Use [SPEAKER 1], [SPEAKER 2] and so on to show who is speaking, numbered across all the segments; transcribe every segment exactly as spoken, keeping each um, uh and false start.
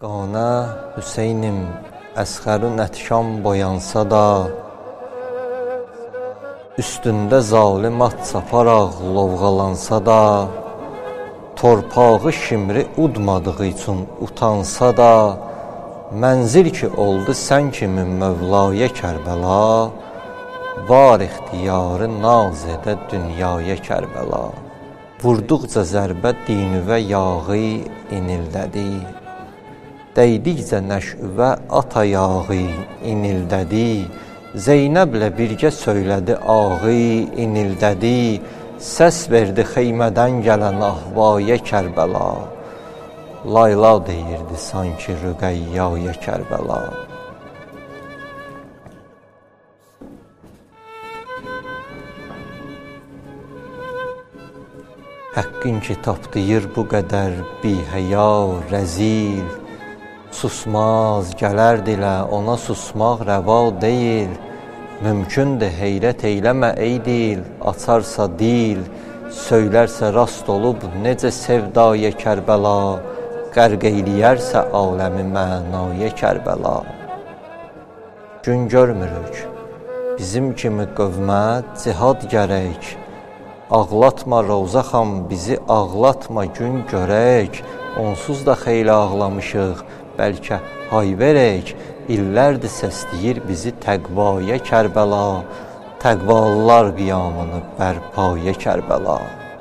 [SPEAKER 1] Qana Hüseynim əsxərün ətşam boyansa da, üstündə zalim at saparaq lovğalansa da, torpağı şimri udmadığı üçün utansa da, mənzil ki oldu sən kimi Mövlaya Kərbəla, var ixtiyarı naz edə dünyaya Kərbəla. Vurduqca zərbə dinüvə yağı inildədi, dəydikcə nəşüvə at ayağı inildədi, Zeynəblə birgə söylədi ağı inildədi, səs verdi xeymədən gələn ahvaya Kərbəla, layla deyirdi sanki Rüqəyyaya Kərbəla. Həqqin ki tapdıyır bu qədər bihəya, rəzil, susmaz gələr dilə, ona susmaq rəva deyil. Mümkündür heyrət eyləmə ey dil, açarsa dil, söylərsə rast olub necə sevdaya Kərbəla, qərq eyləyərsə aləmi mənaya Kərbəla. Gün görmürük, bizim kimi qövmə cihad gərək, ağlatma Rovza xan bizi, ağlatma gün görək, onsuz da xeyli ağlamışıq, bəlkə hay verək, illərdir səsləyir bizi təqvaya Kərbəla, təqvalılar qiyamını bərpaya Kərbəla.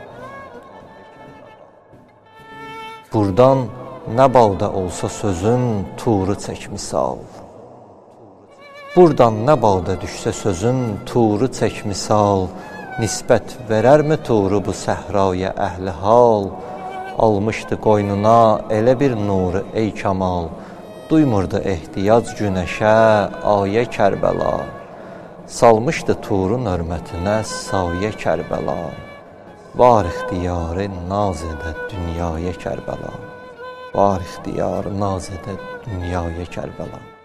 [SPEAKER 1] Burdan nə balda olsa sözün turu çək misal, burdan nə balda düşsə sözün turu çək misal, nisbət verərmi turu bu səhraya əhli hal, almışdı qoynuna elə bir nuru ey kamal, duymurdu ehtiyac günəşə aya Kərbəla, salmışdı turun hörmətinə saya Kərbəla, var ixtiyarı naz edə dünyaya Kərbəla, var ixtiyarı naz edə dünyaya Kərbəla.